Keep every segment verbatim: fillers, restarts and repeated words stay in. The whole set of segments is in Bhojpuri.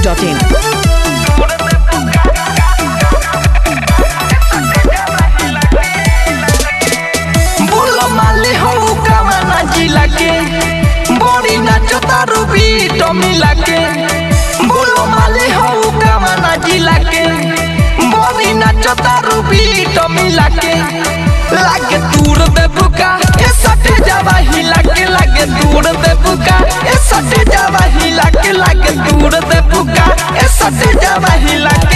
Dot in. बोलो माले हो कमाना जिला के बड़ी नाचो तारू बीट मिला के। बोलो माले हो कमाना जिला के बड़ी नाचो तारू बीट मिला के। लागे दूर दे बुका ए सटे जावा हिला के। लागे दूर दे बुका ए सटे जावा हिला के। लागे दूर दे बुका ए सटे जावा हिला के।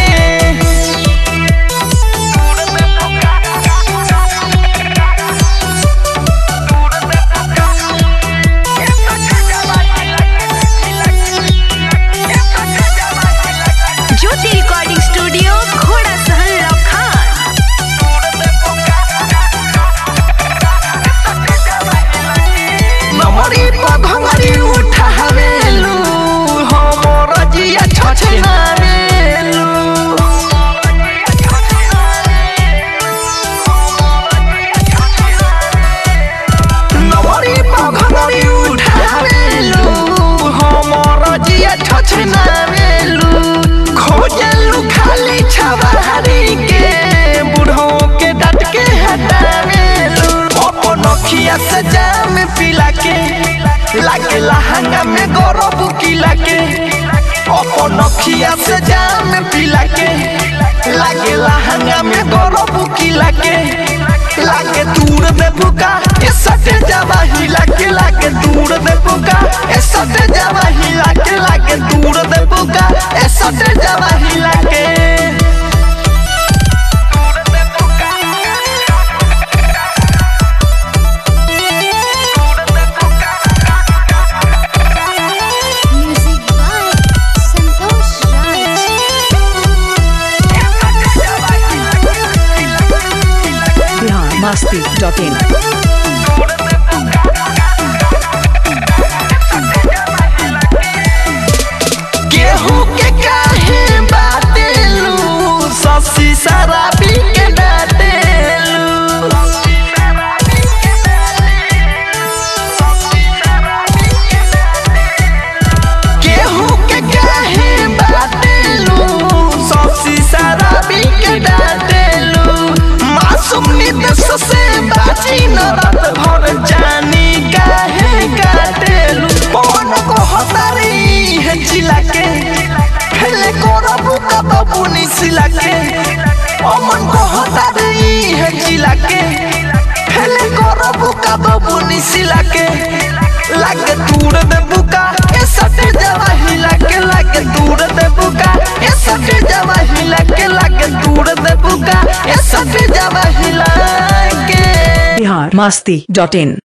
ज्योति रिकॉर्डिंग स्टूडियो घोड़ा सहन लखान। नमरी पघमरी उठावेलू हमर जिया छछनावेलू। नमरी पघमरी उठावेलू हमर जिया छछनावेलू। खोजलू खाली छवारी के बूढ़ों के डट के हटावेलू। अपन अखिया से जाम पिला के लागे लहंगा में गौरव किला के। अपन अखिया से जाम पिला के लागे लहंगा में गौरव किला के। लागे दूर दे बुका ए सटे जावा हिला के। लागे दूर दे बुका ए सटे जावा हिला के। लागे दूर दे बुका ए सटे जावा हिला के। Music by Santosh Raj. Bihar Masti dot in. गेहूं के काहे बाटेलू ससी शराबी के डाटेलू। गेहूं के काहे बाटेलू ससी शराबी के डाटेलू। मासूम निदेश से बाची न रात भर जानी काहे काटेलू। पवन को हतारी है जिला के खेले कोरबू का बबुनी सिला के। अमन को हतारी है जिला के खेले कोरबू का बबुनी सिला के। लागे दूर दे बुका ए सटे जावा हिला के। लागे दूर दे बुका ए सटे जावा हिला के। लागे दूर दे बुका ए सटे जावा हिला के। बिहार मस्ती डॉट इन।